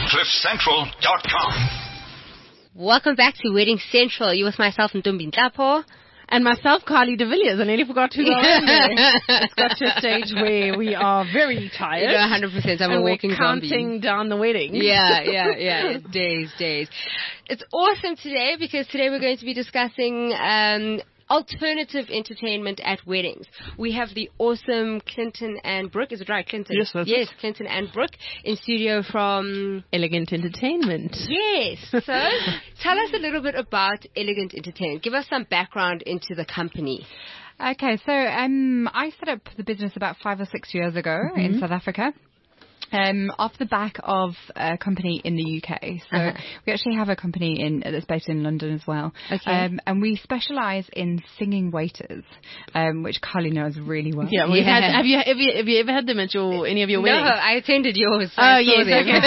CliffCentral.com. Welcome back to Wedding Central. You with myself, Ntombi Nhlapo. And myself, Carly de Villiers. I nearly forgot to go in there. It's got to a stage where we are very tired. You're 100%. I'm a walking zombie. We're counting down the wedding. Yeah. Days. It's awesome today because today we're going to be discussing alternative entertainment at weddings. We have the awesome Clinton and Brooke. Is it right, Clinton? Yes, that's it. Clinton and Brooke in studio from Elegant Entertainment. Yes. So tell us a little bit about Elegant Entertainment. Give us some background into the company. Okay, so I set up the business about 5 or 6 years ago in South Africa. Off the back of a company in the UK. So we actually have a company that's based in London as well. Okay. And we specialise in singing waiters, which Carly knows really well. Yeah, have you ever had them at any of your weddings? No, I attended yours. So yes,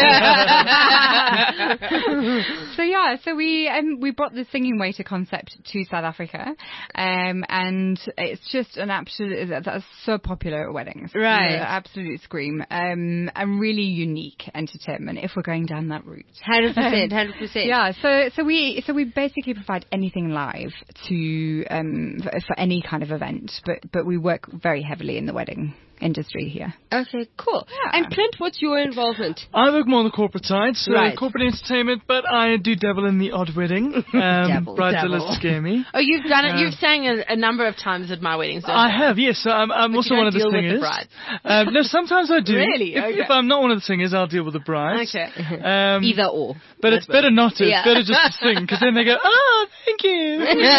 okay. So we brought the singing waiter concept to South Africa, and it's just that's so popular at weddings. Right. You know, absolute scream. And really unique entertainment if we're going down that route. 100%. Yeah, so we basically provide anything live to for any kind of event, but we work very heavily in the wedding industry here. Okay, cool. Yeah. And Clint, what's your involvement? I work more on the corporate side, so Right. corporate entertainment, but I do dabble in the odd wedding. Bridezillas scare me. Oh, you've done it. You've sang a number of times at my weddings. I have, yes. So I'm also one of the deal singers. with the brides. No, sometimes I do. Really? Okay. If I'm not one of the singers, I'll deal with the brides. Okay. Either or. But it's better not to. Yeah. It's better just to sing, because then they go, oh, thank you.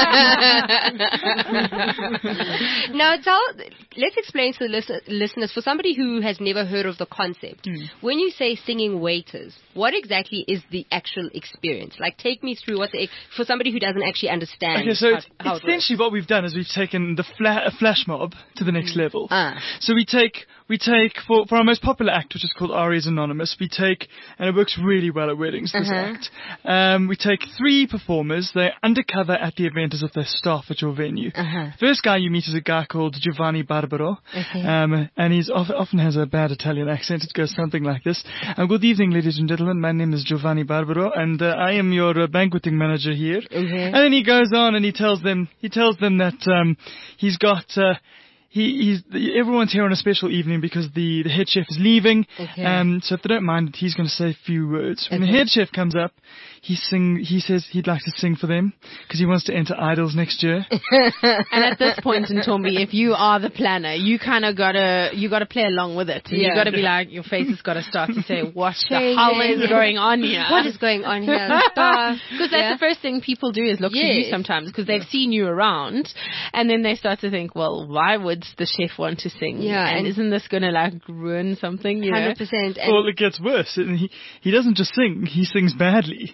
Now, let's explain to the listeners, for somebody who has never heard of the concept, when you say singing waiters, what exactly is the actual experience? Like, take me through for somebody who doesn't actually understand. Okay, so how essentially what we've done is we've taken the flash mob to the next level. So we take for our most popular act, which is called Arias Anonymous, and it works really well at weddings, this act. We take 3 performers. They're undercover at the event as if they're staff at your venue. First guy you meet is a guy called Giovanni Barbaro. And he's often has a bad Italian accent. It goes something like this. Good evening, ladies and gentlemen. My name is Giovanni Barbaro, and I am your banqueting manager here. And then he goes on and he tells them that he's got... everyone's here on a special evening because the head chef is leaving. So if they don't mind, he's going to say a few words. When the head chef comes up, he says he'd like to sing for them because he wants to enter Idols next year. And at this point in Ntombi, if you are the planner, you kind of gotta play along with it. And you gotta be like, your face has got to start to say, what the hell is going on here? What is going on here? Because that's the first thing people do is look to you sometimes because they've seen you around, and then they start to think, well, why would the chef want to sing? And isn't this going to like ruin something? 100%. Well, it gets worse. He doesn't just sing; he sings badly.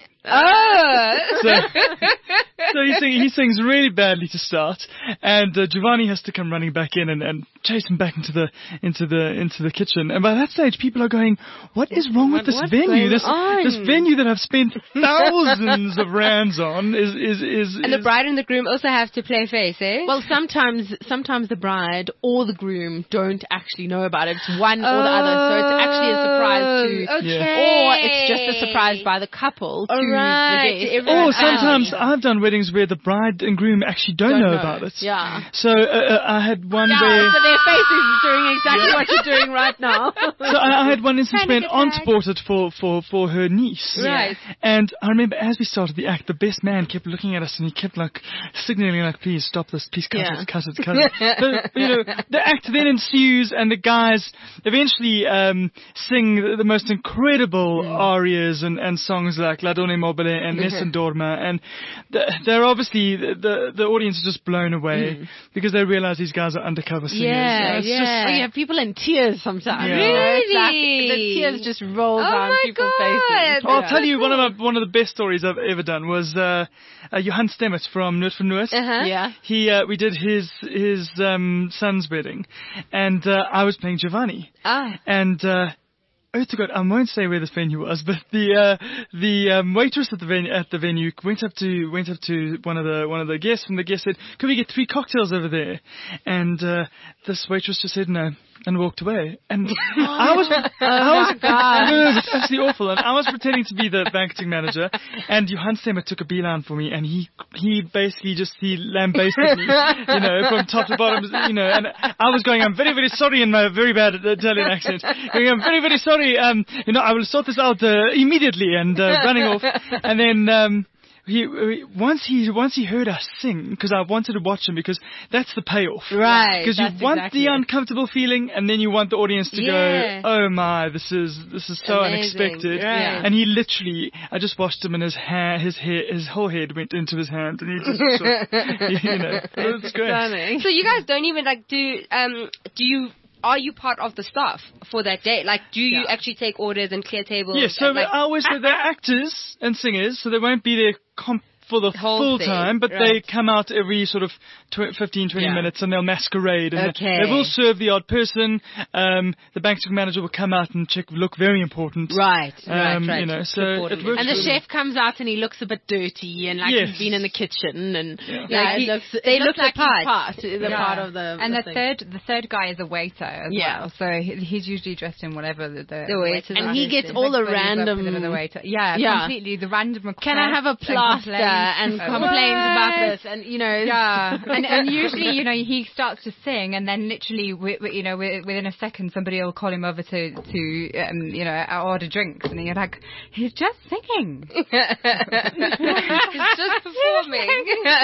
So he sings really badly to start, and Giovanni has to come running back in and chase him back into the kitchen. And by that stage, people are going, "What is wrong with this venue? This venue that I've spent thousands of rands on is." And the bride and the groom also have to play face, eh? Well, sometimes the bride or the groom don't actually know about it. It's one or the other, so it's actually a surprise or it's just a surprise by the couple to the guest. Or sometimes I've done weddings where the bride and groom actually don't know about it. Yeah. So I had one where... So their faces are doing exactly what you're doing right now. So I had one instance where an aunt bought it for her niece. Right. And I remember as we started the act, the best man kept looking at us and he kept like signaling like, please stop this, please cut it. But, the act then ensues and the guys eventually sing the most incredible arias and songs like La Donna Mobile and Nessun Dorma, and they're obviously the audience is just blown away because they realize these guys are undercover singers. You have people in tears sometimes. Yeah. Really? The tears just roll down people's faces. Well, I'll tell you one of the best stories I've ever done was Johan Stemmet from Noord van Noord. We did his son's wedding, and I was playing Giovanni. And oh to God, I won't say where this venue was, but the waitress at the venue went up to one of the guests, and the guest said, "Could we get 3 cocktails over there?" And this waitress just said, "No, and walked away. And I was nervous, absolutely awful. And I was pretending to be the banqueting manager, and Johan Stemmer took a beeline for me, and he basically he lambasted me, from top to bottom, and I was going, I'm very, very sorry in my very bad Italian accent. Going, I'm very, very sorry, I will sort this out immediately, and running off. And then once he heard us sing, because I wanted to watch him, because that's the payoff, right? Because you want the uncomfortable feeling, and then you want the audience to go, oh my, this is so amazing. unexpected. Right. And he literally, I just watched him, and his whole head went into his hand, and he just it was great. So you guys don't even are you part of the staff for that day? Like, do you actually take orders and clear tables? Yes, so I always say they're actors and singers, so they won't be there for the full time, but they come out every sort of 15-20 minutes, and they'll masquerade, and they will serve the odd person. The banqueting manager will come out and look very important. Right. So it works. And the chef comes out and he looks a bit dirty and he's been in the kitchen, and they look like part of the. And the third guy is a waiter as well, so he's usually dressed in whatever the waiter. And he gets all the random. Completely the random requests. Can I have a plaster? And complains about this, and and usually he starts to sing, and then literally within a second somebody will call him over to order drinks, and you're like, he's just singing. He's just performing.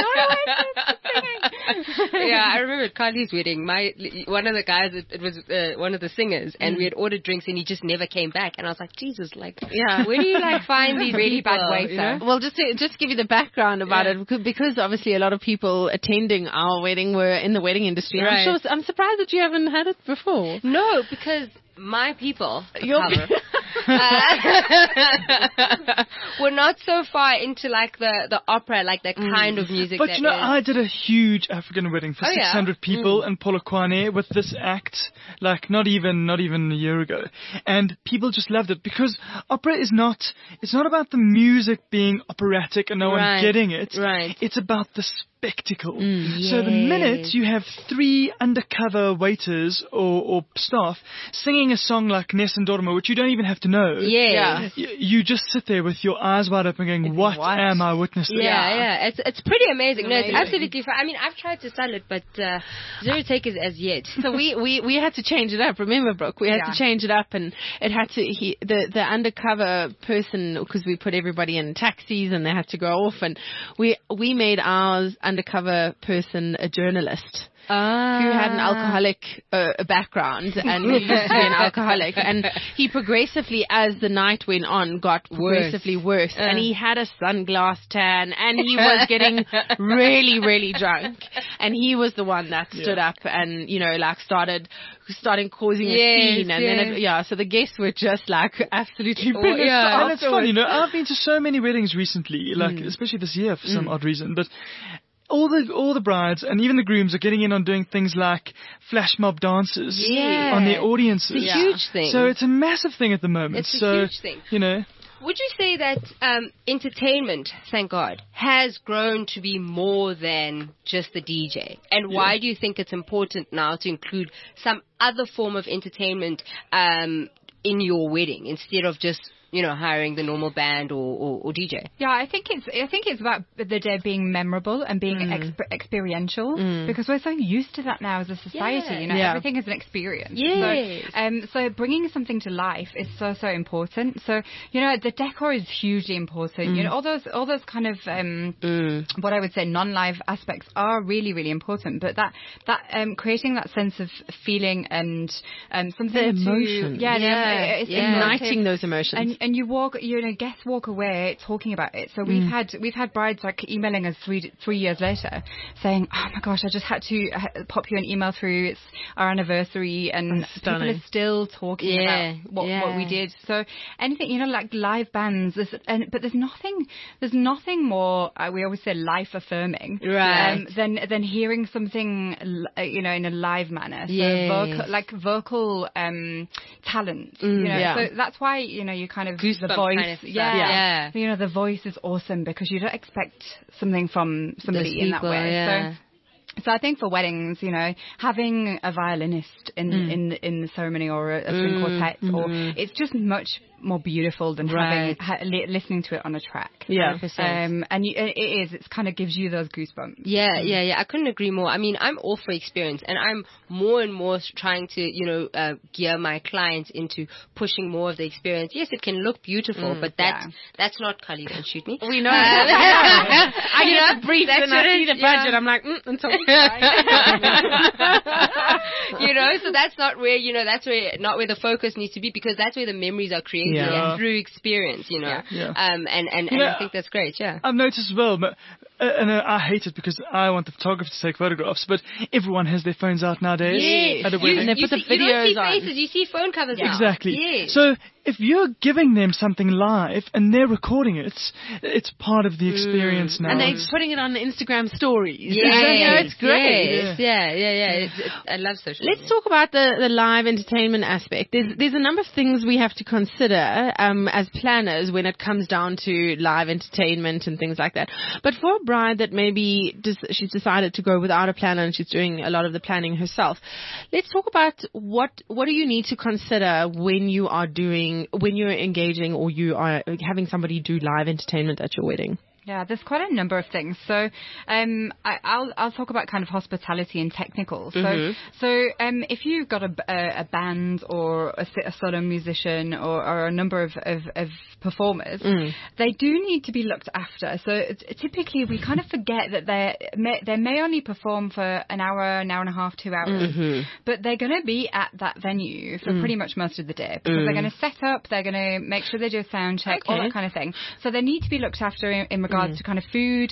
I remember at Carly's wedding, one of the guys, it was one of the singers, and we had ordered drinks, and he just never came back, and I was like, Jesus, where do you find these really people, bad waiter? Well, just to give you the background about it, because obviously a lot of people attending our wedding were in the wedding industry. Right. I'm surprised that you haven't had it before. No, because my people, we're not so far into the opera, the kind of music. But I did a huge African wedding for 600 people in Polokwane with this act, not even a year ago, and people just loved it, because opera is it's not about the music being operatic and no one getting it. Right. It's about the spectacle. So the minute you have 3 undercover waiters or staff singing a song like Nes and Dorma, which you don't even have to know, you just sit there with your eyes wide open going, what am I witnessing? It's pretty amazing. No, it's absolutely fine. I mean, I've tried to sell it, but zero takers as yet. So we had to change it up. Remember, Brooke, we had to change it up, and it had to the undercover person, because we put everybody in taxis and they had to go off, and we made ours undercover person a journalist. Who had an alcoholic background, and he used to be an alcoholic, and he progressively, as the night went on, got progressively worse. And he had a sunglass tan, and he was getting really, really drunk, and he was the one that stood up and started causing a scene, and then so the guests were just absolutely pissed off. And it's fun, I've been to so many weddings recently, especially this year for some odd reason, but all the brides and even the grooms are getting in on doing things like flash mob dances on their audiences. It's a huge thing. So it's a massive thing at the moment. It's a huge thing. Would you say that entertainment, thank God, has grown to be more than just the DJ? And why do you think it's important now to include some other form of entertainment in your wedding instead of just hiring the normal band or DJ? Yeah, I think it's about the day being memorable and being experiential, because we're so used to that now as a society. Everything is an experience. Yes. So bringing something to life is so important. So the decor is hugely important. All those kind of what I would say non-live aspects are really, really important. But that creating that sense of feeling and something the emotion, it's igniting those emotions. And guests walk away talking about it. So we've had brides emailing us 3 years later saying, "Oh my gosh, I just had to pop you an email through. It's our anniversary, and people are still talking about what we did." So anything, like live bands, but there's nothing more. We always say life affirming, than hearing something, in a live manner. So vocal talent. So that's why you kind of goosebumps the voice, kind of the voice is awesome, because you don't expect something from somebody in that way. So I think for weddings, having a violinist in the ceremony or a string quartet, or it's just much more beautiful than listening to it on a track. Yeah. And it kind of gives you those goosebumps. Yeah. I couldn't agree more. I mean, I'm all for experience, and I'm more and more trying to, gear my clients into pushing more of the experience. Yes, it can look beautiful, but that's not Kali. Don't shoot me. We know. I get the brief and I see the budget. I'm like, until so that's not where, not where the focus needs to be, because that's where the memories are created through experience, And I think that's great, I've noticed as well, but I hate it because I want the photographer to take photographs, but everyone has their phones out nowadays. Yes. At a wedding. And they put the videos you don't see on. faces, you see phone covers now. Exactly. Yes. So if you're giving them something live and they're recording it, it's part of the experience now. And they're putting it on the Instagram stories. Yeah, it's great. Yes. Yeah. I love social media. Let's talk about the live entertainment aspect. There's a number of things we have to consider as planners when it comes down to live entertainment and things like that. But for a bride that maybe she's decided to go without a planner and she's doing a lot of the planning herself, let's talk about what do you need to consider when you're engaging or you are having somebody do live entertainment at your wedding. Yeah, there's quite a number of things. So, I'll talk about kind of hospitality and technical. So, if you've got a band or a solo musician or a number of performers, they do need to be looked after. So, typically we kind of forget that they may only perform for an hour and a half, 2 hours, but they're going to be at that venue for pretty much most of the day, because they're going to set up, they're going to make sure they do a sound check, all that kind of thing. So they need to be looked after in regards to kind of food,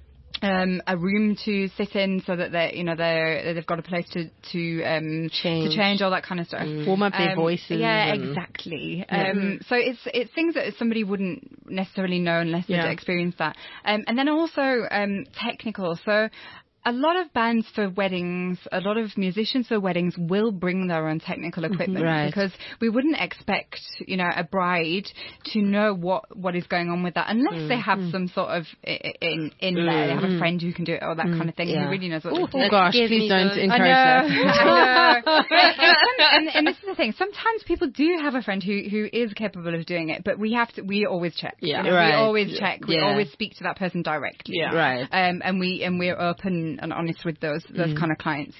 a room to sit in, so that they've got a place to change, all that kind of stuff. Warm up their voices. Yeah, exactly. So it's things that somebody wouldn't necessarily know unless they'd experienced that. And then also technical. So a lot of bands for weddings, a lot of musicians for weddings will bring their own technical equipment, because we wouldn't expect, a bride to know what is going on with that unless they have some sort of in there. They have a friend who can do it, or that kind of thing, who really knows what they're doing. Oh gosh, please don't encourage that. I know. And this is the thing. Sometimes people do have a friend who is capable of doing it, but we always check. We always check. We always speak to that person directly. And we're open and honest with those kind of clients,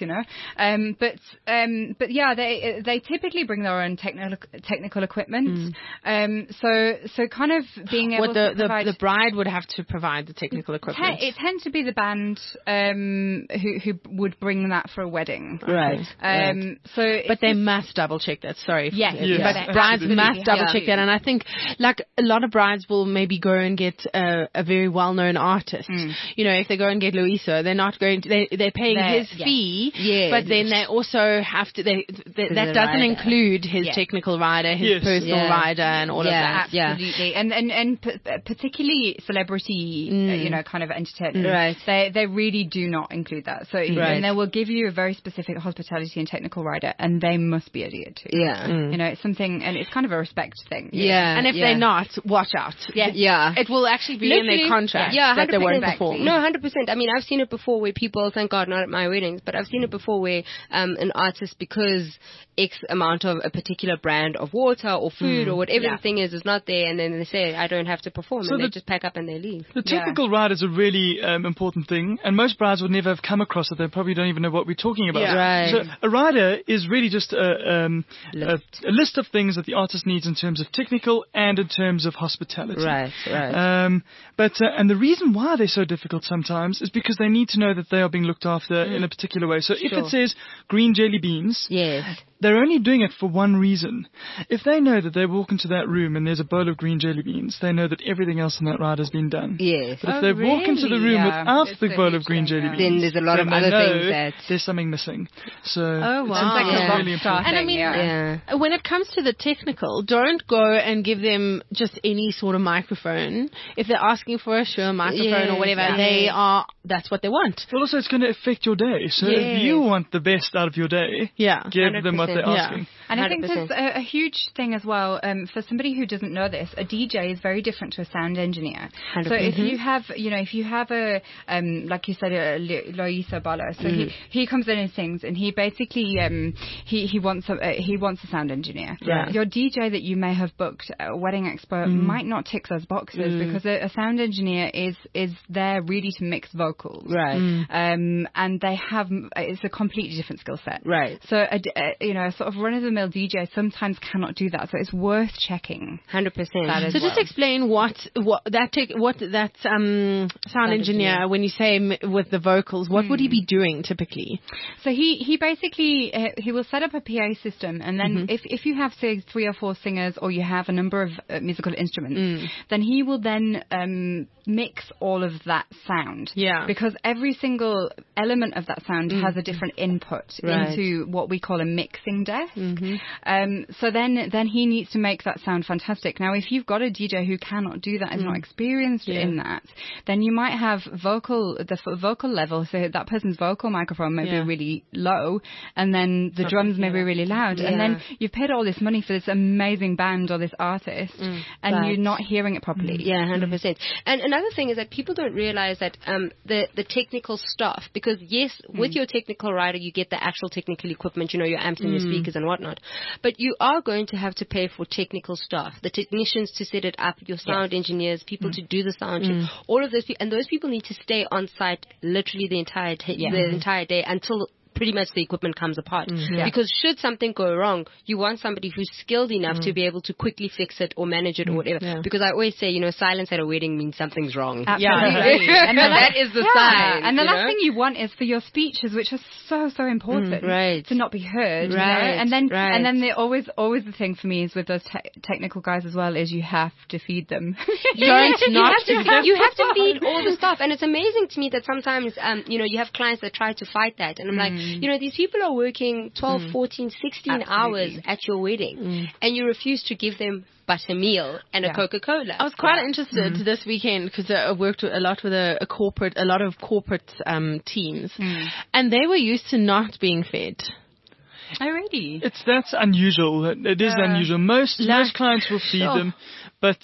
but yeah, they typically bring their own technical equipment. So kind of being able to provide, the bride would have to provide the technical equipment. It tends to be the band who would bring that for a wedding. Right. But they must double check that. Sorry. Yes. But brides must double check that, and I think like a lot of brides will maybe go and get a very well known artist. If they go and get Luiso, they're not they're paying his fee, but then they also have to, that doesn't include his technical rider, his personal rider, and all of that. Absolutely. And particularly celebrity, kind of entertainment. They really do not include that. So, and they will give you a very specific hospitality and technical rider, and they must be adhered to. It's something, and it's kind of a respect thing. And if they're not, watch out. It will actually be in their contract that they won't perform. No, 100%. I mean, I've seen it before where people, thank God, not at my weddings, but I've seen it before where an artist, because X amount of a particular brand of water or food or whatever the thing is not there, and then they say, I don't have to perform, so and they just pack up and they leave. The technical ride is a really important thing, and most brides would never have come across it. They probably don't even know what we're talking about. So a rider is really just a list of things that the artist needs in terms of technical and in terms of hospitality. But the reason why they're so difficult sometimes is because they need to know that they are being looked after in a particular way. So if it says green jelly beans, they're only doing it for one reason. If they know that they walk into that room and there's a bowl of green jelly beans, they know that everything else in that ride has been done. But if they walk into the room without the bowl of green jelly beans, then there's a lot of other things that there's something missing. So it's really important. And I mean, when it comes to the technical, don't go and give them just any sort of microphone. If they're asking for a Shure microphone or whatever, that's what they want. Well, also it's going to affect your day. So if you want the best out of your day, give them what they're asking. And I think there's a huge thing as well, for somebody who doesn't know this, a DJ is very different to a sound engineer. 100%. So if you have a, like you said, Loyiso Balo, so he comes in and sings, and he basically, he wants a sound engineer. Right. Your DJ that you may have booked at a wedding expo might not tick those boxes because a sound engineer is there really to mix vocals. Right. And they have, it's a completely different skill set. Right. So, a sort of run-of-the-mill DJ sometimes cannot do that. So it's worth checking. 100%. So just explain what that sound engineer, when you say with the vocals, what would he be doing typically? So he basically, he will set up a PA system, and then if you have, say, 3 or 4 singers, or you have a number of musical instruments, then he will then mix all of that sound. Yeah. Because every single element of that sound has a different input into what we call a mixing desk. So then he needs to make that sound fantastic. Now, if you've got a DJ who cannot do that, is not experienced in that, then you might have the vocal level, so that person's vocal microphone may be really low, and then the drums may be really loud, and then you've paid all this money for this amazing band or this artist, and you're not hearing it properly. Yeah, 100%. And another thing is that people don't realize that the technical stuff, because yes, with your technical rider, you get the actual technical equipment, your amps and your speakers and whatnot, but you are going to have to pay for technical staff, the technicians to set it up, your sound engineers, people to do the sound check, all of those people, and those people need to stay on site literally the entire day until pretty much the equipment comes apart. Because should something go wrong, you want somebody who's skilled enough to be able to quickly fix it or manage it or whatever. Because I always say, silence at a wedding means something's wrong. Absolutely. And that is the sign. And the last thing you want is for your speeches, which are so important, to not be heard. And then the thing for me is with those technical guys as well is you have to feed them. You have to feed all the stuff. And it's amazing to me that sometimes, you have clients that try to fight that. And I'm like, these people are working 12, 14, 16 hours at your wedding, and you refuse to give them but a meal and a Coca-Cola. I was quite interested this weekend because I worked a lot with a lot of corporate teams, and they were used to not being fed. Already, that's unusual. It is unusual. Most clients will feed them, but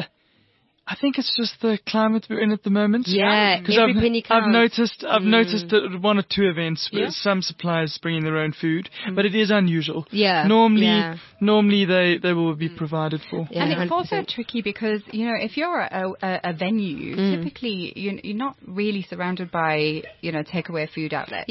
I think it's just the climate we're in at the moment. Yeah, because I've noticed that at 1 or 2 events with some suppliers bringing their own food, but it is unusual. Yeah, normally they will be provided for. Yeah, and it's also tricky because if you're a venue, typically you're not really surrounded by takeaway food outlets.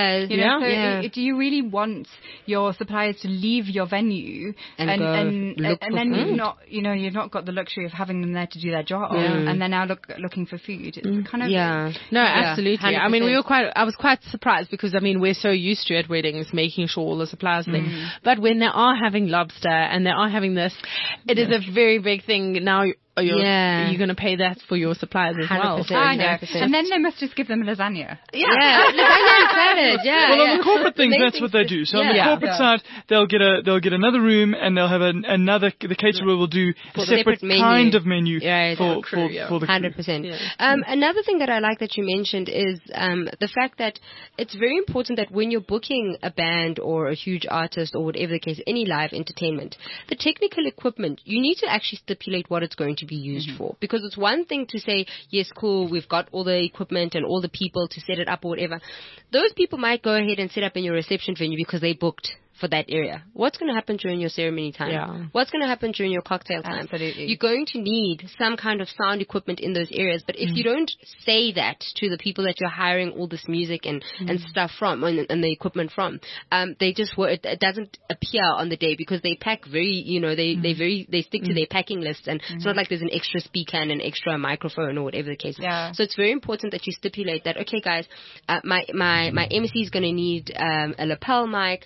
Do you really want your suppliers to leave your venue and then you've not got the luxury of having them there to do their job, and they're now looking for food. It's kind of no, absolutely. 100%. I mean, I was quite surprised because we're so used to at weddings making sure all the suppliers are there. But when they are having lobster and they are having this, it is a very big thing now. You're going to pay that for your suppliers as well. I know. And then they must just give them lasagna. Lasagna and salad. Well, on the corporate things, that's what they do. So on the corporate side, they'll get another room, and they'll have the caterer will do a separate kind of menu for the 100%. Another thing that I like that you mentioned is the fact that it's very important that when you're booking a band or a huge artist or whatever the case, any live entertainment, the technical equipment, you need to actually stipulate what it's going to be used for, because it's one thing to say, yes, cool, we've got all the equipment and all the people to set it up or whatever. Those people might go ahead and set up in your reception venue because they booked for that area. What's going to happen during your ceremony time? Yeah. What's going to happen during your cocktail time? Absolutely. You're going to need some kind of sound equipment in those areas. But if you don't say that to the people that you're hiring all this music and stuff from and the equipment from, they just it doesn't appear on the day because they pack very, they stick to their packing lists, and it's not like there's an extra speaker and an extra microphone or whatever the case is. Yeah. So it's very important that you stipulate that, okay, guys, my MC is going to need a lapel mic.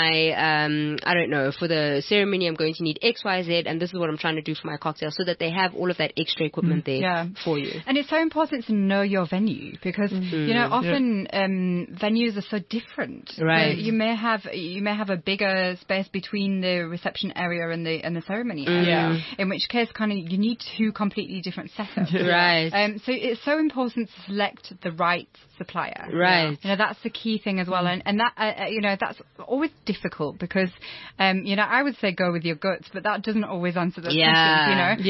I don't know, for the ceremony I'm going to need X, Y, Z, and this is what I'm trying to do for my cocktail, so that they have all of that extra equipment there for you. And it's so important to know your venue because often venues are so different. Right. So you may have a bigger space between the reception area and the ceremony area. In which case, kind of you need 2 completely different setups. Right. So it's so important to select the right supplier. Right. That's the key thing as well, and that that's always difficult difficult because, I would say go with your guts, but that doesn't always answer those questions,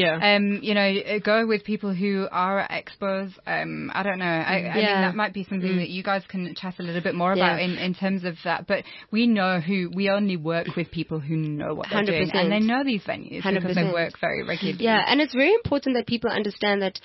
go with people who are expos. I don't know. I mean, that might be something that you guys can chat a little bit more about in terms of that. But we only work with people who know what they're 100%. Doing, and they know these venues 100%. Because they work very regularly. Yeah, and it's very important that people understand that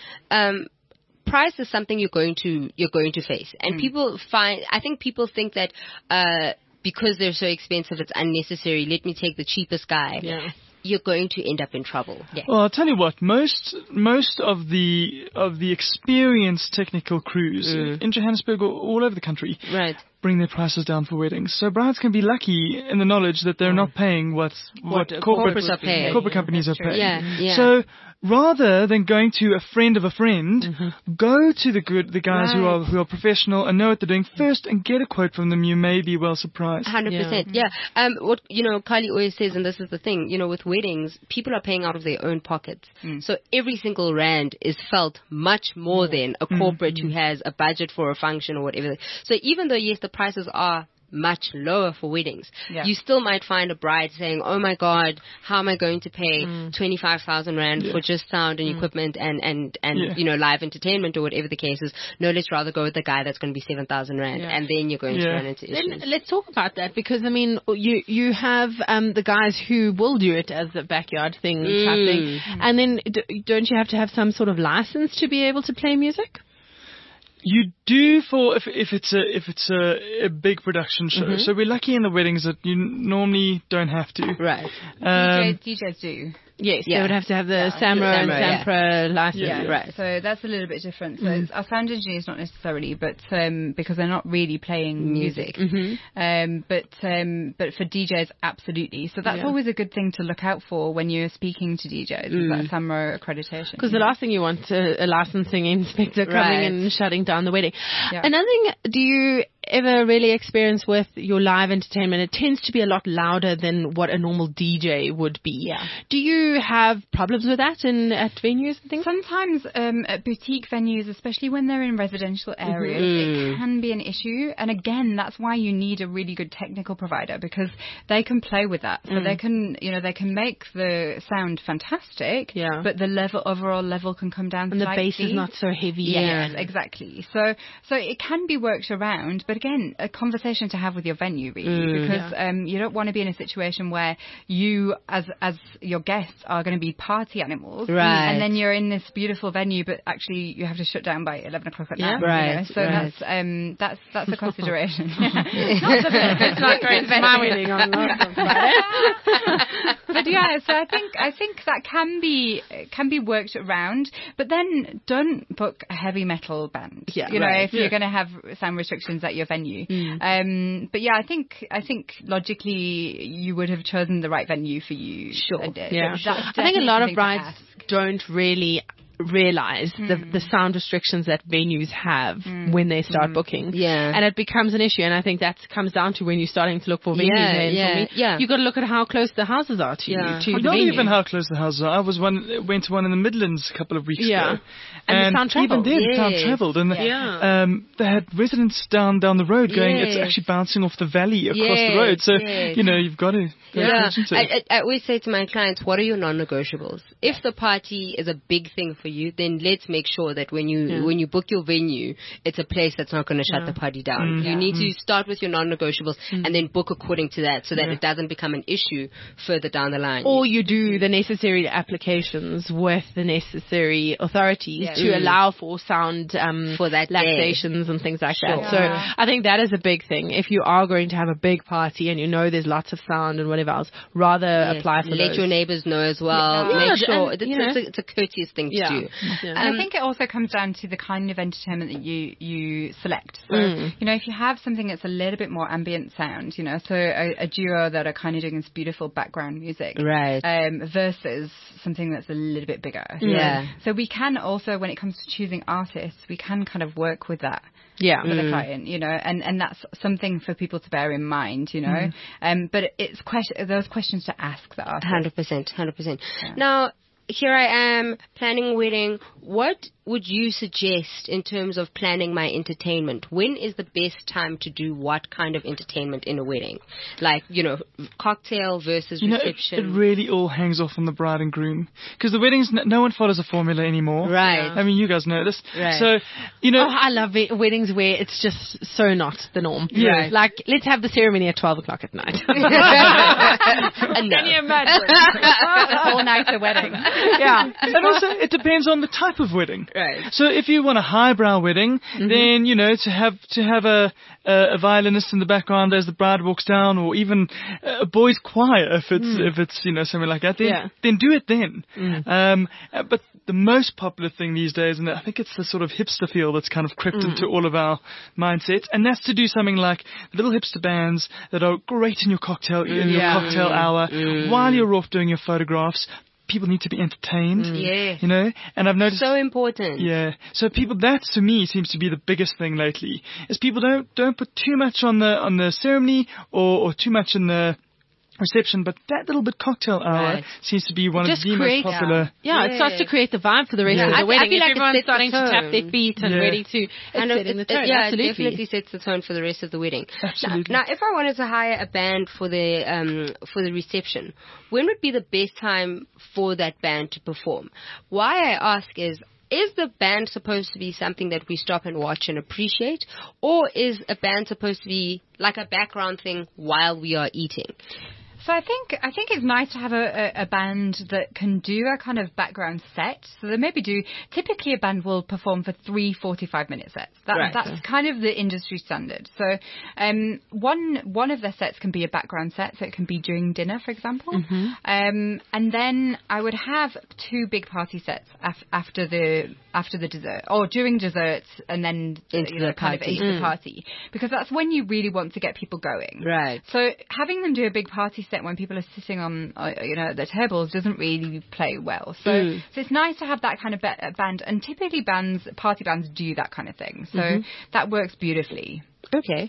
price is something you're going to face, and I think people think that because they're so expensive, it's unnecessary. Let me take the cheapest guy. Yeah. You're going to end up in trouble. Yeah. Well, I'll tell you what. Most of the experienced technical crews in Johannesburg or all over the country, bring their prices down for weddings. So brides can be lucky in the knowledge that they're not paying what corporates are paying. Corporate companies are paying. Yeah. So rather than going to a friend of a friend, go to the guys who are professional and know what they're doing first and get a quote from them. You may be well surprised. 100%. Yeah. What Carly always says, and this is the thing, with weddings, people are paying out of their own pockets. So every single rand is felt much more than a corporate who has a budget for a function or whatever. So even though, yes, the prices are much lower for weddings, you still might find a bride saying, oh my God, how am I going to pay 25,000 rand for just sound and equipment and live entertainment or whatever the case is. No, let's rather go with the guy that's going to be 7,000 rand, and then you're going to run into issues. Then let's talk about that, because I mean, you have the guys who will do it as a backyard thing type thing, and then don't you have to have some sort of license to be able to play music? You do for if it's a big production show. So we're lucky in the weddings that you normally don't have to. Right. DJs do. Yes, they would have to have the SAMRO and SAMPRA license. Yeah. Right. So that's a little bit different. So our sound engineers not necessarily, but because they're not really playing music. But for DJs, absolutely. So that's always a good thing to look out for when you're speaking to DJs, is that SAMRO accreditation. Because the last thing you want a licensing inspector coming in and shutting down the wedding. Yeah. Another thing, do you ever really experience with your live entertainment? It tends to be a lot louder than what a normal DJ would be. Yeah. Do you have problems with that at venues and things? Sometimes at boutique venues, especially when they're in residential areas, it can be an issue. And again, that's why you need a really good technical provider, because they can play with that. So they can, they can make the sound fantastic, but the overall level can come down and slightly. The bass is not so heavy. Yes, exactly. So it can be worked around, but again, a conversation to have with your venue, really, because you don't want to be in a situation where you, as your guests, are going to be party animals, and then you're in this beautiful venue, but actually you have to shut down by 11 o'clock at night. So that's a consideration. It's not great. It's my wedding on Friday. But yeah, so I think that can be worked around, but then don't book a heavy metal band. If you're going to have sound restrictions at your venue. But yeah, I think logically you would have chosen the right venue for you. Sure. I think a lot of brides don't really realize the sound restrictions that venues have when they start booking. And it becomes an issue, and I think that comes down to when you're starting to look for venues. You've got to look at how close the houses are to you. Not even how close the houses are. I went to one in the Midlands a couple of weeks ago. And the sound traveled. Even then, the sound travelled. And they had residents down the road going, it's actually bouncing off the valley across the road. So, you've got to pay attention to it. I always say to my clients, what are your non-negotiables? If the party is a big thing for you, then let's make sure that when you book your venue, it's a place that's not going to shut the party down. You need to start with your non-negotiables and then book according to that, so that it doesn't become an issue further down the line. Or you do the necessary applications with the necessary authorities to allow for sound for that laxations and things like that. So I think that is a big thing. If you are going to have a big party and there's lots of sound and whatever else, rather apply for Let your neighbors know as well. Make sure it's a courteous thing to do. And I think it also comes down to the kind of entertainment that you select. So, if you have something that's a little bit more ambient sound, so a duo that are kind of doing this beautiful background music, versus something that's a little bit bigger. So we can also, when it comes to choosing artists, we can kind of work with that. For the client, and that's something for people to bear in mind, but it's those questions to ask the artist. 100%. Now, here I am planning a wedding. What would you suggest in terms of planning my entertainment? When is the best time to do what kind of entertainment in a wedding? Like, cocktail versus reception. It really all hangs off on the bride and groom. Because the weddings, no one follows a formula anymore. Right. I mean, you guys know this. Right. So, I love weddings where it's just so not the norm. Yeah. Like, let's have the ceremony at 12 o'clock at night. Can you imagine? All night a wedding. Yeah. And also, it depends on the type of wedding. Right. So if you want a highbrow wedding, then, to have a violinist in the background as the bride walks down, or even a boys' choir if it's something like that, then do it then. But the most popular thing these days, and I think it's the sort of hipster feel that's kind of crept into all of our mindsets, and that's to do something like little hipster bands that are great in your cocktail hour while you're off doing your photographs. People need to be entertained. Yes. And I've noticed. So important. Yeah. So that to me seems to be the biggest thing lately, is people don't put too much on the ceremony or too much in the reception, but that little bit cocktail hour seems to be one of the most popular. Yeah, it starts to create the vibe for the rest of the wedding. I feel like everyone's starting to tap their feet and ready to setting the tone. Yeah, absolutely. It definitely sets the tone for the rest of the wedding. Absolutely. Now, if I wanted to hire a band for the reception, when would be the best time for that band to perform? Why I ask is the band supposed to be something that we stop and watch and appreciate, or is a band supposed to be like a background thing while we are eating? So I think it's nice to have a band that can do a kind of background set. So they maybe typically a band will perform for 3 45-minute sets. That's kind of the industry standard. So one of their sets can be a background set, so it can be during dinner, for example. And then I would have 2 big party sets after the dessert, or during desserts, and then into the party, because that's when you really want to get people going. Right. So having them do a big party set when people are sitting on their tables doesn't really play well. So it's nice to have that kind of band, and typically party bands do that kind of thing. So that works beautifully. Okay.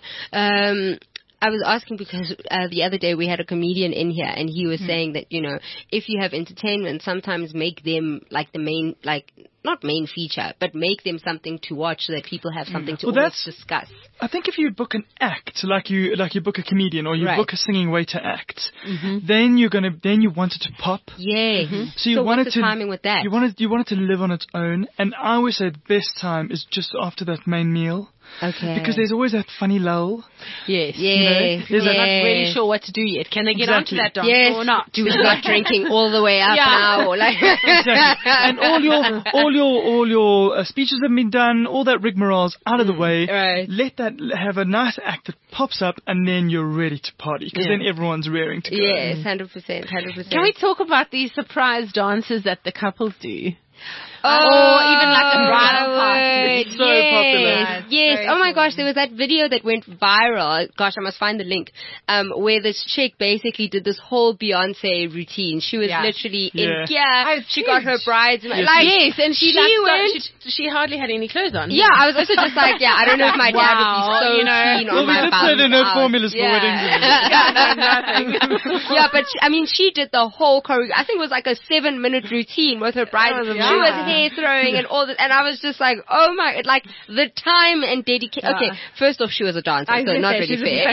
I was asking because the other day we had a comedian in here, and he was saying that, if you have entertainment, sometimes make them like the main, not main feature, but make them something to watch so that people have something to almost discuss. I think if you book an act, like you book a comedian or you book a singing waiter act, then you want it to pop. Yeah. So what's the timing with that? You want it to live on its own, and I always say the best time is just after that main meal. Okay. Because there's always that funny lull. Yes. Yes. They're not really sure what to do yet. Can they get onto that dance or not? Do we start drinking all the way up now? Or Exactly. And all your speeches have been done, all that rigmarole's out of the way. Right. Let that have a nice act that pops up, and then you're ready to party, because then everyone's raring to go. Yes, 100%. Can we talk about these surprise dances that the couples do? Or even like a bridal party. It's so popular. Yes. Oh my gosh, there was that video that went viral. Gosh, I must find the link. Where this chick basically did this whole Beyonce routine. She was literally in gear. She got her brides. Yes, and she hardly had any clothes on. Yeah, I was also just like, I don't know if my dad would be so keen on my bouncing. There are no formulas for weddings. Nothing. But she did the whole choreography. I think it was like a 7-minute routine with her brides. She was hair throwing and all that, and I was just like, oh my, like the time and dedication. Okay, first off, she was a dancer, so not really fair.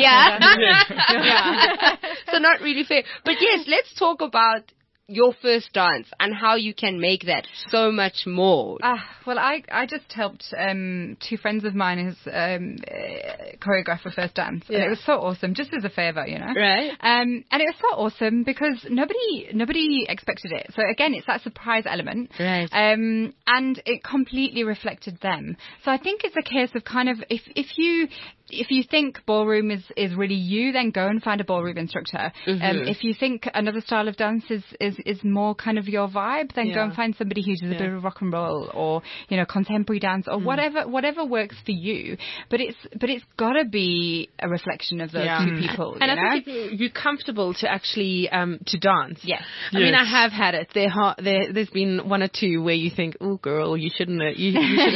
So not really fair. But yes, let's talk about your first dance and how you can make that so much more. Well, I just helped 2 friends of mine choreograph a first dance, and it was so awesome, just as a favour, Right. And it was so awesome because nobody expected it. So again, it's that surprise element, right? And it completely reflected them. So I think it's a case of kind of if you think ballroom is really you, then go and find a ballroom instructor. If you think another style of dance is more kind of your vibe, then go and find somebody who does a bit of rock and roll or contemporary dance or whatever works for you. But it's got to be a reflection of those 2 people. And I think if you're comfortable to actually to dance. Yes. I mean, I have had it. There's been 1 or 2 where you think, oh girl, you shouldn't have. You should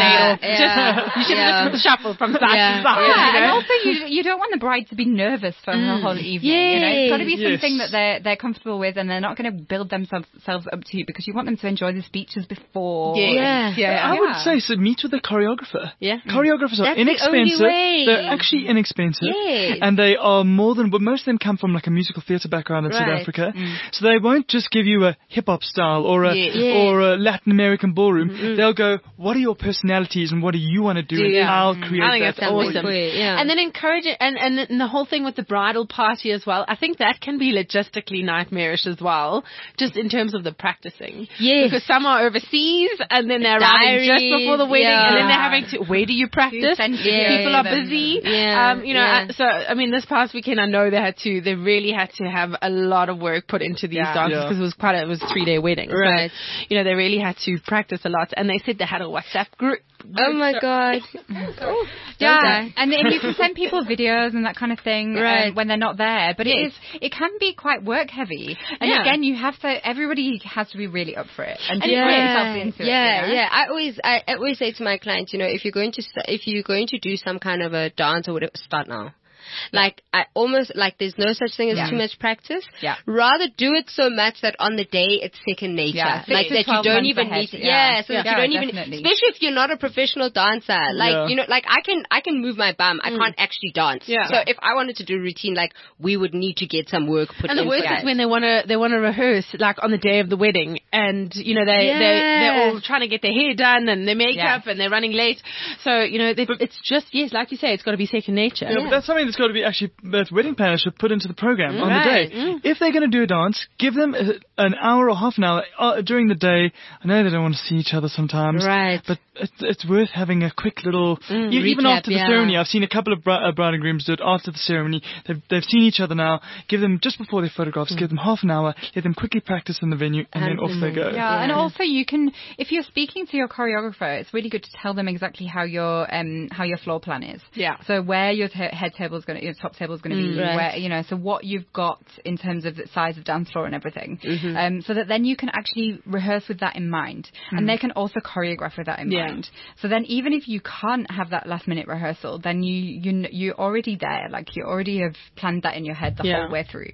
have shuffled from side to side. And also you don't want the bride to be nervous for her whole evening. It's got to be something that they're comfortable with and they're not going to build themselves up to you because you want them to enjoy the speeches before. I would say, so meet with a choreographer. Yeah. Choreographers are inexpensive. They're actually inexpensive. And they are more than, but most of them come from like a musical theatre background in South Africa. So they won't just give you a hip-hop style or a Latin American ballroom. They'll go, what are your personalities and what do you want to do? And I'll create I think that. that's awesome. And then encourage it, and the whole thing with the bridal party as well. I think that can be logistically nightmarish as well, just in terms of the practicing. Because some are overseas and then they're arriving just before the wedding and then they're having to, where do you practice? People are busy. So, I mean, this past weekend I know they really had to have a lot of work put into these dances because it was a 3-day wedding. Right. So, they really had to practice a lot, and they said they had a WhatsApp group. Oh my God. And you can send people videos and that kind of thing when they're not there, but it can be quite work heavy, and again everybody has to be really up for it and put themselves into it. I always say to my clients, if you're going to do some kind of a dance or whatever, start now. Like, I almost, like, there's no such thing as too much practice. Rather do it so much that on the day it's second nature. Like, that you don't even need to, so that you don't even, especially if you're not a professional dancer. Like, like, I can move my bum. I can't actually dance. So if I wanted to do a routine, like, we would need to get some work put into it. And the worst is when they want to rehearse, like, on the day of the wedding, and, they're all trying to get their hair done and their makeup and they're running late. So, it's just, like you say, it's got to be second nature. But that's something that's got to be actually that wedding planners should put into the program on the day. If they're going to do a dance, give them an hour or half an hour during the day. I know they don't want to see each other sometimes, but it's worth having a quick little even after the ceremony. I've seen a couple of bride and grooms do it after the ceremony. They've seen each other now. Give them just before their photographs. Give them half an hour. Let them quickly practice in the venue, and then off they go. And also you can, if you're speaking to your choreographer, it's really good to tell them exactly how your floor plan is. So where your head table is going to, your top table is going to be, where, so what you've got in terms of the size of dance floor and everything, so that then you can actually rehearse with that in mind, and they can also choreograph with that in mind. So then even if you can't have that last minute rehearsal, then you're already there, like you already have planned that in your head the whole way through.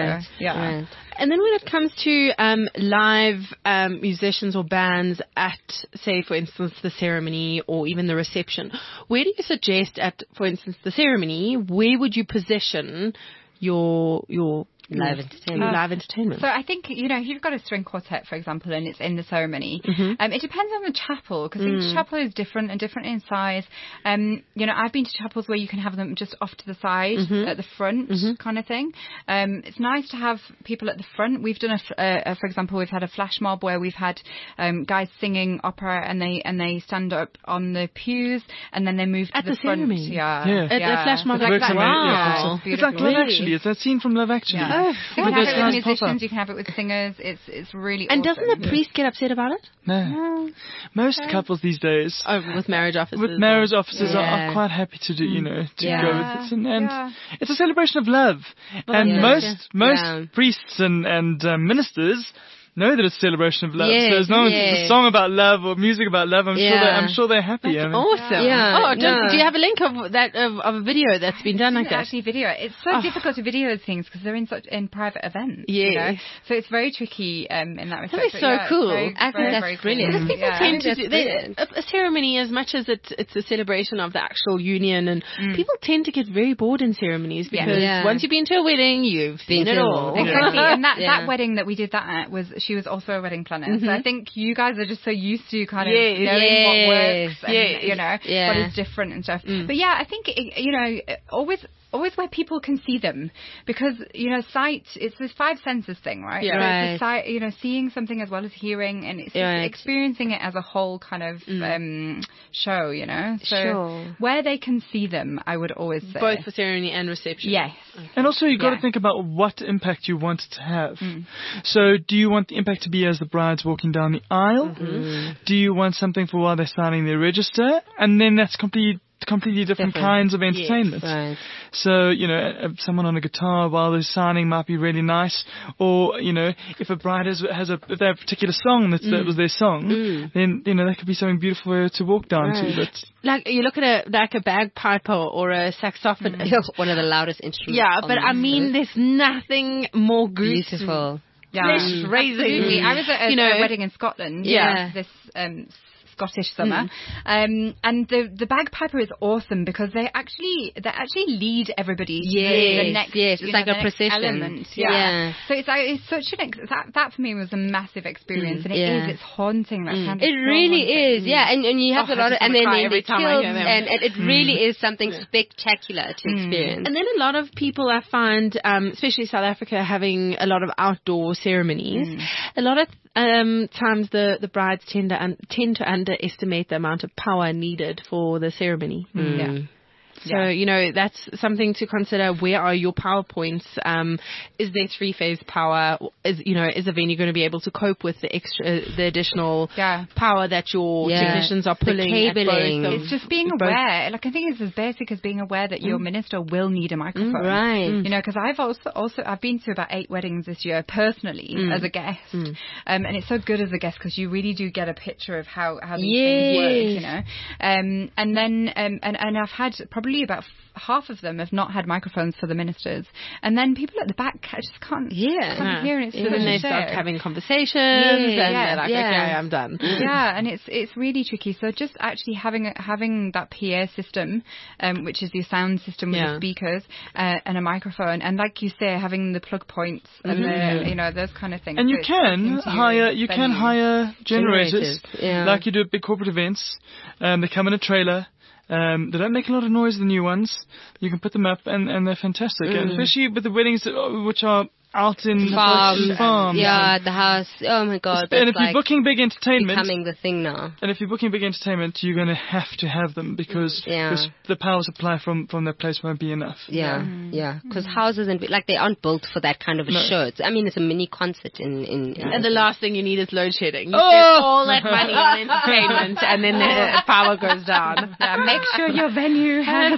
And then when it comes to live musicians or bands at, say, for instance, the ceremony or even the reception, where do you suggest at, for instance, the ceremony, where would you position your live entertainment. So I think, if you've got a string quartet, for example, and it's in the ceremony, it depends on the chapel, because each chapel is different and different in size. I've been to chapels where you can have them just off to the side at the front kind of thing. It's nice to have people at the front. We've done for example, we've had a flash mob where we've had guys singing opera and they stand up on the pews and then they move to the front. Ceremony. At the flash mob. Like that. Wow. It's like Love Actually. It's that scene from Love Actually. You can have it with musicians, you can have it with singers. It's really And awesome. doesn't the priest get upset about it? No. Most couples these days, with marriage officers, are quite happy to do, to go with it, and it's a celebration of love. And most priests and ministers know that it's a celebration of love. So as long as it's a song about love or music about love, I'm sure they're happy. That's awesome. Do you have a link of that of a video that's been done like that? Actually, video. It's so difficult to video things because they're in private events. So it's very tricky in that respect. That is so cool. I think that's brilliant. Because people tend to do a ceremony, as much as it's a celebration of the actual union, and people tend to get very bored in ceremonies because once you've been to a wedding, you've seen it all. Exactly. And that wedding that we did that at she was also a wedding planner. So I think you guys are just so used to kind of knowing what works and, what is different and stuff. But I think, always where people can see them, because sight, it's this 5 senses thing, right? So it's the sight, seeing something as well as hearing, and it's experiencing it as a whole kind of show, so where they can see them, I would always say, both for ceremony and reception. And also you've got to think about what impact you want it to have. So do you want the impact to be as the bride's walking down the aisle? Do you want something for while they're signing their register? And then that's completely different kinds of entertainment. So, someone on a guitar while they're signing might be really nice. Or, if a bride if they have a particular song that was their song, then, that could be something beautiful to walk down to. But like, you look at a bagpiper or a saxophone. One of the loudest instruments. Yeah, but I mean, there's nothing more beautiful. flesh raising. I was at a wedding in Scotland. This Scottish summer, and the bagpiper is awesome because they actually lead everybody to the next. Yes, it's like a procession. Element. So it's such that for me was a massive experience, and it's haunting. It really is. Yeah, and you have a lot of, and then they kill, and it really is something spectacular to experience. And then a lot of people I find, especially South Africa, having a lot of outdoor ceremonies. A lot of times the brides tend to underestimate the amount of power needed for the ceremony. So, that's something to consider. Where are your power points? Is there three-phase power? Is the venue going to be able to cope with the additional power that your technicians are pulling? The cabling. It's just being aware. Like, I think it's as basic as being aware that your minister will need a microphone. Right. Because I've I've been to about 8 weddings this year personally as a guest. And it's so good as a guest because you really do get a picture of how these things work, And then, and I've had probably about half of them have not had microphones for the ministers, and then people at the back just can't hear, and it's and they start having conversations, and they're like, okay, I'm done. And it's really tricky. So just actually having that PA system, which is your sound system with the speakers and a microphone, and like you say, having the plug points and those kind of things. And you can hire generators like you do at big corporate events. They come in a trailer. They don't make a lot of noise, the new ones. You can put them up and they're fantastic. And especially with the weddings which are out in farms. Yeah, the house. Oh my God. And if you're booking big entertainment, becoming the thing now. And if you're booking big entertainment, you're going to have to have them because the power supply from that place won't be enough. Because houses they aren't built for that kind of a show. I mean, it's a mini concert in and the last thing you need is load shedding. You spend all that money on entertainment, and then the power goes down. Make sure your venue has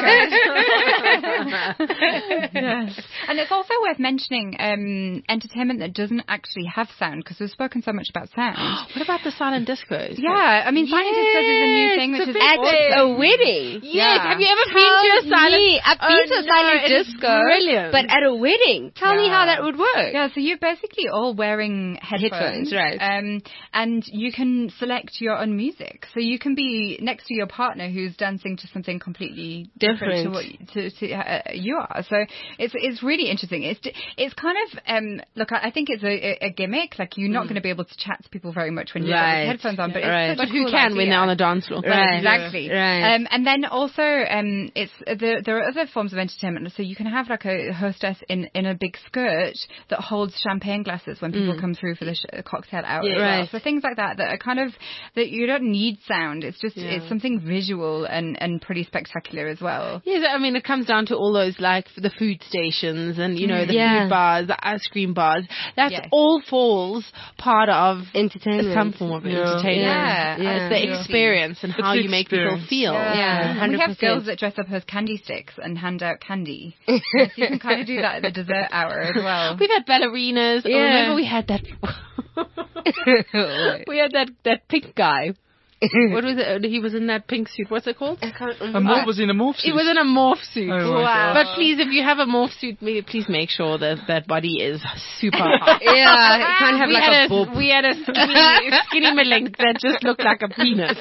And it's also worth mentioning entertainment that doesn't actually have sound, because we've spoken so much about sound. What about the silent discos? Yeah, I mean, silent discos is a new thing, which is at a wedding. Yes, have you ever been to a silent? I've been to a silent disco, brilliant. But at a wedding. Tell me how that would work. Yeah, so you're basically all wearing headphones, right? And you can select your own music, so you can be next to your partner who's dancing to something completely different to what you are. So it's really interesting. It's kind of look, I think it's a gimmick. Like, you're not going to be able to chat to people very much when you have headphones on, but it's such a who cool can idea. when they're on the dance floor? Right, exactly. Right. And then also there are other forms of entertainment. So you can have like a hostess in a big skirt that holds champagne glasses when people come through for the cocktail hour. Yeah, right. So things like that are kind of that you don't need sound. It's just it's something visual and pretty spectacular as well. Yes, I mean, it comes down to all those, like the food stations and the food bars, the ice cream bars. That all falls part of entertainment, some form of entertainment. It's the experience and how you make people feel. And we have girls that dress up as candy sticks and hand out candy. So you can kind of do that at the dessert hour as well. We've had ballerinas. Yeah. Remember we had that. We had that pink guy. What was it? He was in that pink suit. What's it called? Was in a morph suit? It was in a morph suit. Oh, wow. But please, if you have a morph suit, please make sure that body is super hot. Yeah, it can't have a boob. We had a skinny malink that just looked like a penis.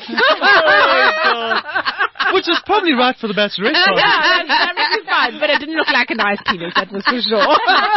Which was probably right for the bachelorette party. Yeah, that was fine, but it didn't look like a nice penis, that was for sure.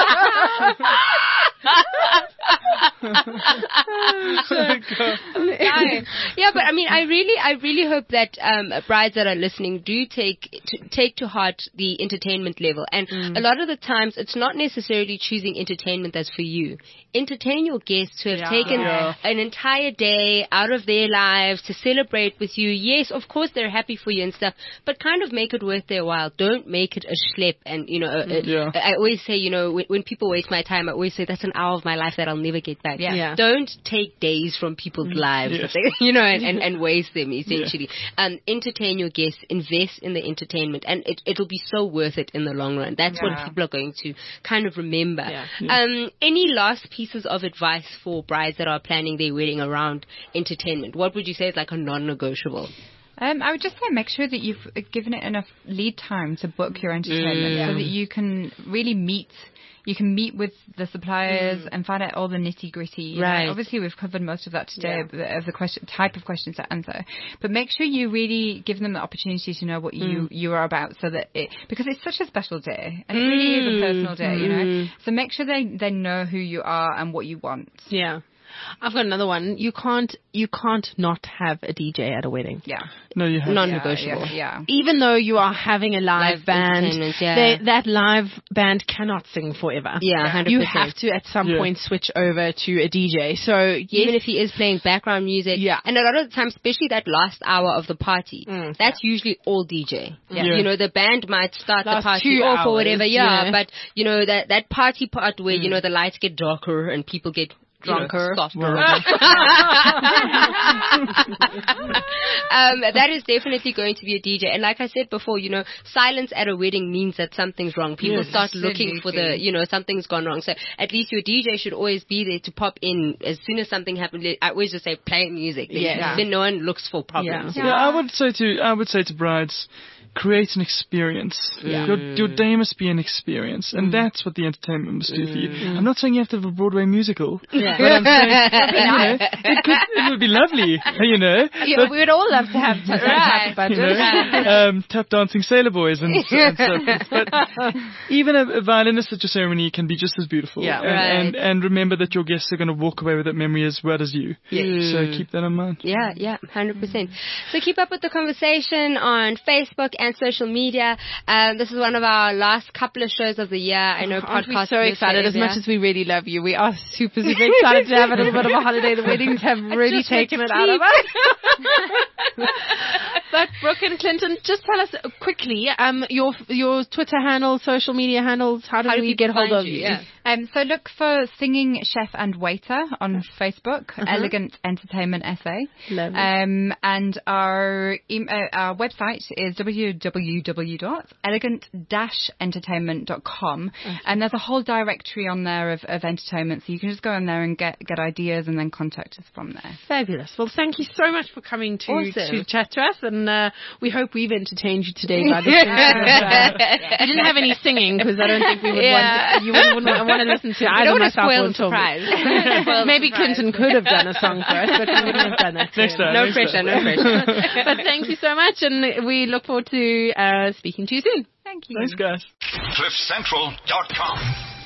Yeah, but I mean, I really hope that brides that are listening do take to heart the entertainment level. And a lot of the times, it's not necessarily choosing entertainment that's for you. Entertain your guests who have taken an entire day out of their lives to celebrate with you. Yes, of course, they're happy for you and stuff, but kind of make it worth their while. Don't make it a schlep. And, I always say, when people waste my time, I always say that's an hour of my life that I'll never get back. Don't take days from people's lives, and waste them, essentially. Entertain your guests, invest in the entertainment, and it'll be so worth it in the long run. That's what people are going to kind of remember. Any last pieces of advice for brides that are planning their wedding around entertainment? What would you say is like a non-negotiable? I would just say make sure that you've given it enough lead time to book your entertainment so that you can really meet with the suppliers and find out all the nitty-gritty. Right. Obviously, we've covered most of that today of the type of questions to answer. But make sure you really give them the opportunity to know what you are about, so that because it's such a special day and it really is a personal day, you know. So make sure they know who you are and what you want. Yeah. I've got another one. You can't not have a DJ at a wedding. Yeah. No, you have. Non-negotiable. Yeah. Even though you are having a live band, that live band cannot sing forever. Yeah, 100%. You have to at some point switch over to a DJ. So even if he is playing background music, and a lot of the time, especially that last hour of the party, that's usually all DJ. Yeah. You know, the band might start the party off or whatever, but you know that party part where you know the lights get darker and people get drunker. That is definitely going to be a DJ. And like I said before, you know, silence at a wedding means that something's wrong. People start looking for something's gone wrong. So at least your DJ should always be there to pop in as soon as something happens. I always just say play music. Then no one looks for problems. Yeah, I would say to brides, create an experience. Your day must be an experience, and that's what the entertainment must do for you. I'm not saying you have to have a Broadway musical, but I'm saying it would be lovely, you know. Yeah, we would all love to have tap dancing sailor boys and so forth. But even a violinist at your ceremony can be just as beautiful. And remember that your guests are going to walk away with that memory as well as you. So keep that in mind. 100%. So keep up with the conversation on Facebook and social media. This is one of our last couple of shows of the year. I know podcasts. We're so excited. As much as we really love you, we are super excited to have a little bit of a holiday. The weddings have really taken it out of us. But Brooke and Clinton, just tell us quickly your Twitter handle, social media handles. How do we get hold of you? So look for Singing Chef and Waiter on Facebook, Elegant Entertainment SA. And our website is www.elegant-entertainment.com. And there's a whole directory on there of entertainment, so you can just go in there and get ideas and then contact us from there. Fabulous. Well, thank you so much for coming to chat to us, and we hope we've entertained you today by the I didn't have any singing because I don't think we would wouldn't want to listen to either myself or Tom. Maybe Clinton could have done a song for us, but we wouldn't have done that. Next time. No pressure. But thank you so much, and we look forward to speaking to you soon. Thank you. Thanks, guys. CliffCentral.com